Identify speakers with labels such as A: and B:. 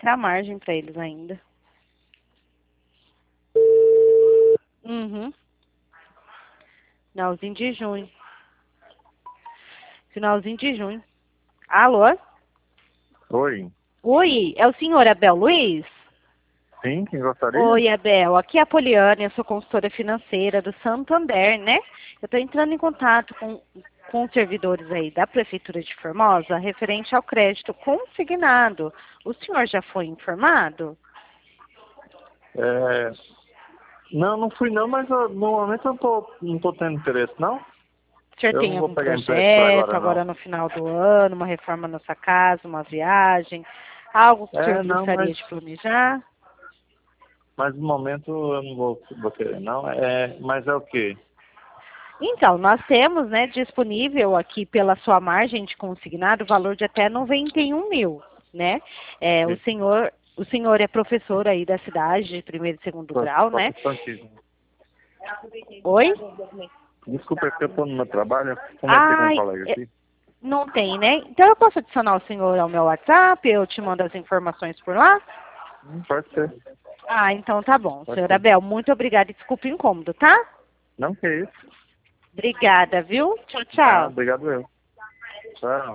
A: entrar margem para eles ainda. Uhum. Finalzinho de junho. Finalzinho de junho. Alô?
B: Oi.
A: Oi, é o senhor Abel Luiz?
B: Sim, quem gostaria?
A: Oi, Abel. Aqui é a Poliana, eu sou consultora financeira do Santander, né? Eu estou entrando em contato com os servidores aí da Prefeitura de Formosa referente ao crédito consignado. O senhor já foi informado?
B: Não, não fui não, mas no momento eu não tô tendo interesse, não.
A: O senhor
B: Eu
A: tem
B: não vou
A: algum
B: pegar empréstimo por
A: projeto
B: agora,
A: agora
B: não.
A: no final do ano, uma reforma na sua casa, uma viagem, algo que o senhor
B: Não,
A: gostaria de planejar?
B: mas no momento eu não vou querer, não. Mas é o quê?
A: Então, nós temos, né, disponível aqui pela sua margem de consignado o valor de até 91 mil, né? O senhor é professor aí da cidade, de primeiro e segundo grau, né?
B: Protestantismo.
A: Oi?
B: Desculpa, é porque eu estou no meu trabalho, eu conversei com um
A: Ai,
B: colega aqui.
A: não tem, né? Então eu posso adicionar o senhor ao meu WhatsApp, eu te mando as informações por lá?
B: Pode ser.
A: Ah, então tá bom.
B: Pode
A: Senhor
B: ser.
A: Abel, muito obrigada e desculpe o incômodo, tá?
B: Não, que isso.
A: Obrigada, viu? Tchau,
B: Ah,
A: tchau.
B: obrigado eu. Tchau.